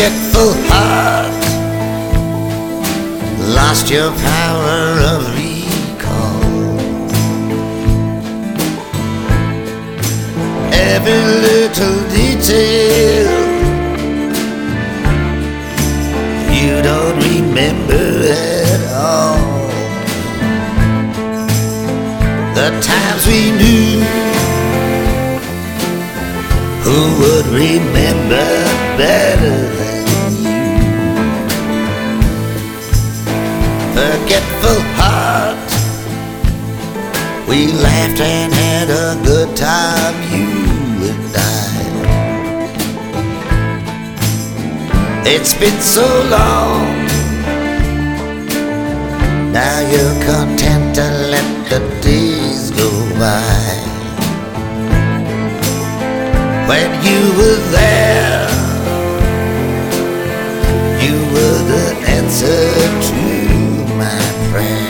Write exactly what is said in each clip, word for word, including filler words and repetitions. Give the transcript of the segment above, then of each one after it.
forgetful heart, lost your power of recall. Every little detail you don't remember at all. The times we knew, who would remember better than you? Forgetful heart, we laughed and had a good time, you and I. It's been so long, now you're content to let the days go by. When you were there, you were the answer to my prayer.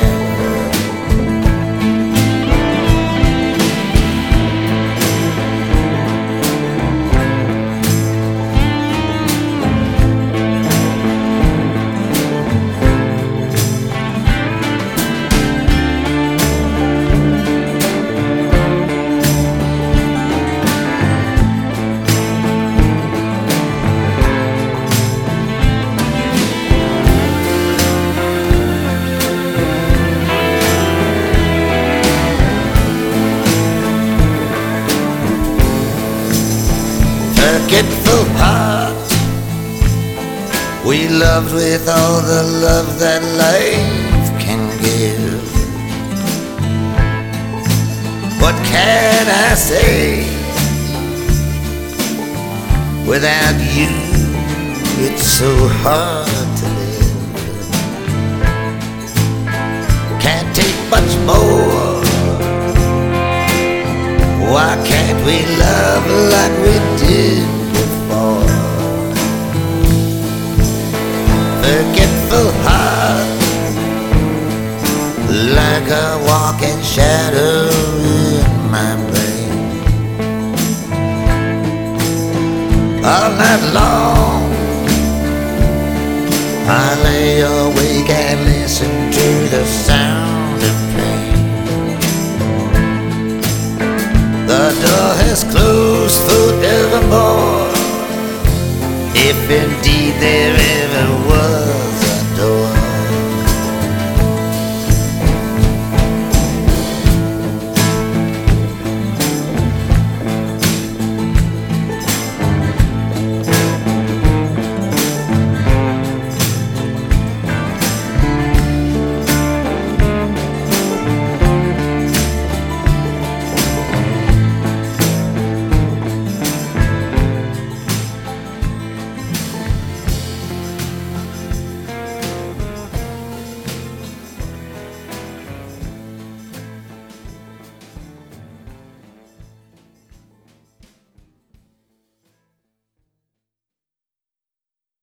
Forgetful heart, we loved with all the love that life can give. What can I say? Without you, it's so hard to live. Can't take much more. Why can't we love like we did before? Forgetful heart, like a walking shadow in my brain. All night long